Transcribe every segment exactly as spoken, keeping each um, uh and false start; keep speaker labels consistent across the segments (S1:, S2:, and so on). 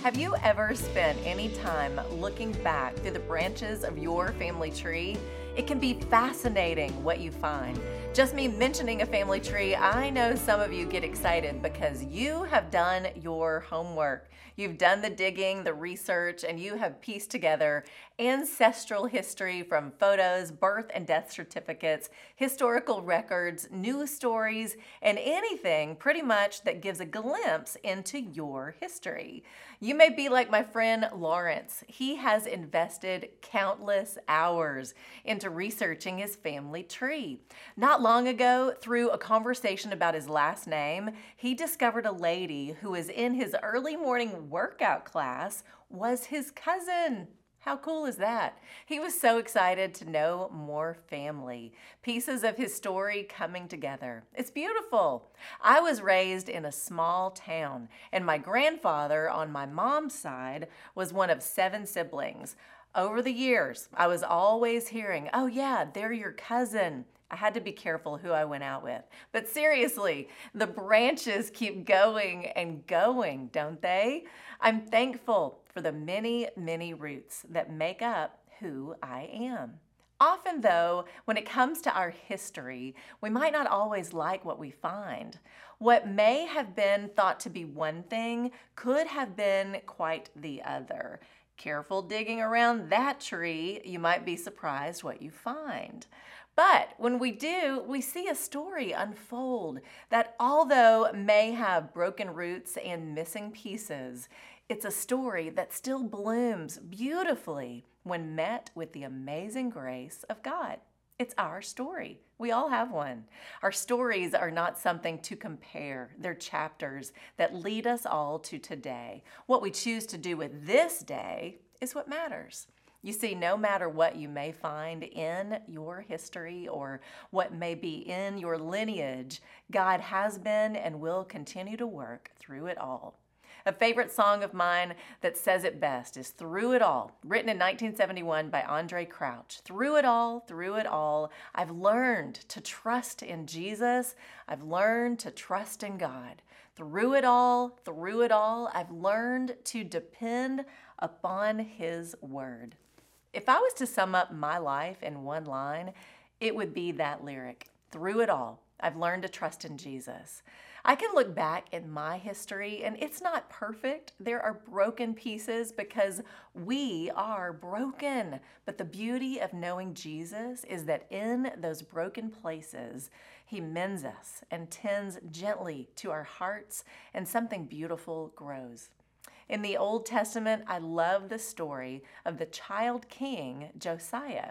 S1: Have you ever spent any time looking back through the branches of your family tree? It can be fascinating what you find. Just me mentioning a family tree, I know some of you get excited because you have done your homework. You've done the digging, the research, and you have pieced together ancestral history from photos, birth and death certificates, historical records, news stories, and anything pretty much that gives a glimpse into your history. You may be like my friend Lawrence. He has invested countless hours into researching his family tree. Not long ago, through a conversation about his last name, he discovered a lady who was in his early morning workout class was his cousin. How cool is that? He was so excited to know more family, pieces of his story coming together. It's beautiful. I was raised in a small town, and my grandfather on my mom's side was one of seven siblings. Over the years, I was always hearing, oh yeah, they're your cousin. I had to be careful who I went out with. But seriously, the branches keep going and going, don't they? I'm thankful for the many, many roots that make up who I am. Often, though, when it comes to our history, we might not always like what we find. What may have been thought to be one thing could have been quite the other. Careful digging around that tree, you might be surprised what you find. But when we do, we see a story unfold that, although may have broken roots and missing pieces, it's a story that still blooms beautifully when met with the amazing grace of God. It's our story. We all have one. Our stories are not something to compare. They're chapters that lead us all to today. What we choose to do with this day is what matters. You see, no matter what you may find in your history or what may be in your lineage, God has been and will continue to work through it all. A favorite song of mine that says it best is Through It All, written in nineteen seventy-one by Andre Crouch. Through it all, through it all, I've learned to trust in Jesus. I've learned to trust in God. Through it all, through it all, I've learned to depend upon His word. If I was to sum up my life in one line, it would be that lyric. Through it all, I've learned to trust in Jesus. I can look back in my history and it's not perfect. There are broken pieces because we are broken. But the beauty of knowing Jesus is that in those broken places, He mends us and tends gently to our hearts, and something beautiful grows. In the Old Testament, I love the story of the child king Josiah.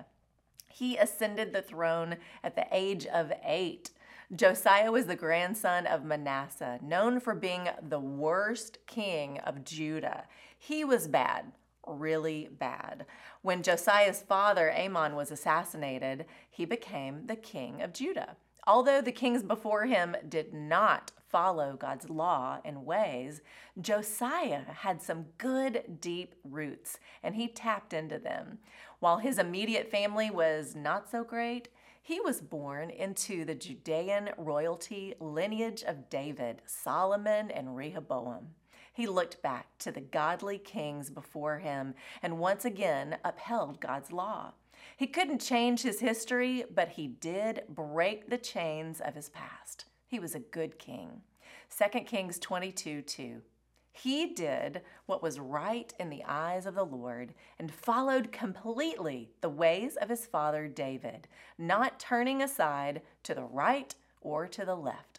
S1: He ascended the throne at the age of eight. Josiah was the grandson of Manasseh, known for being the worst king of Judah. He was bad, really bad. When Josiah's father, Amon, was assassinated, he became the king of Judah. Although the kings before him did not follow God's law and ways, Josiah had some good, deep roots, and he tapped into them. While his immediate family was not so great, he was born into the Judean royalty lineage of David, Solomon, and Rehoboam. He looked back to the godly kings before him and once again upheld God's law. He couldn't change his history, but he did break the chains of his past. He was a good king. Second Kings twenty-two two. He did what was right in the eyes of the Lord and followed completely the ways of his father David, not turning aside to the right or to the left.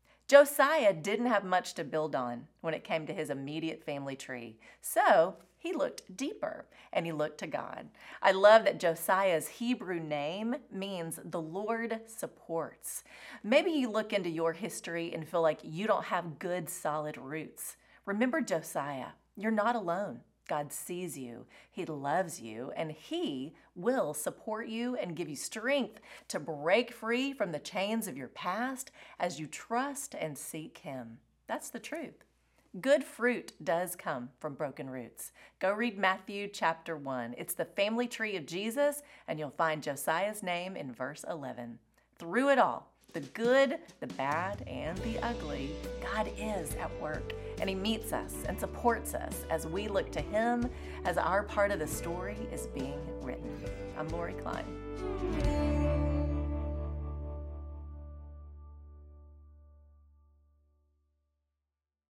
S1: Josiah didn't have much to build on when it came to his immediate family tree, so he looked deeper and he looked to God. I love that Josiah's Hebrew name means the Lord supports. Maybe you look into your history and feel like you don't have good, solid roots. Remember Josiah, you're not alone. God sees you, He loves you, and He will support you and give you strength to break free from the chains of your past as you trust and seek Him. That's the truth. Good fruit does come from broken roots. Go read Matthew chapter one. It's the family tree of Jesus, and you'll find Josiah's name in verse eleven. Through it all, The good, the bad, and the ugly, God is at work, and He meets us and supports us as we look to Him as our part of the story is being written. I'm Lori Klein.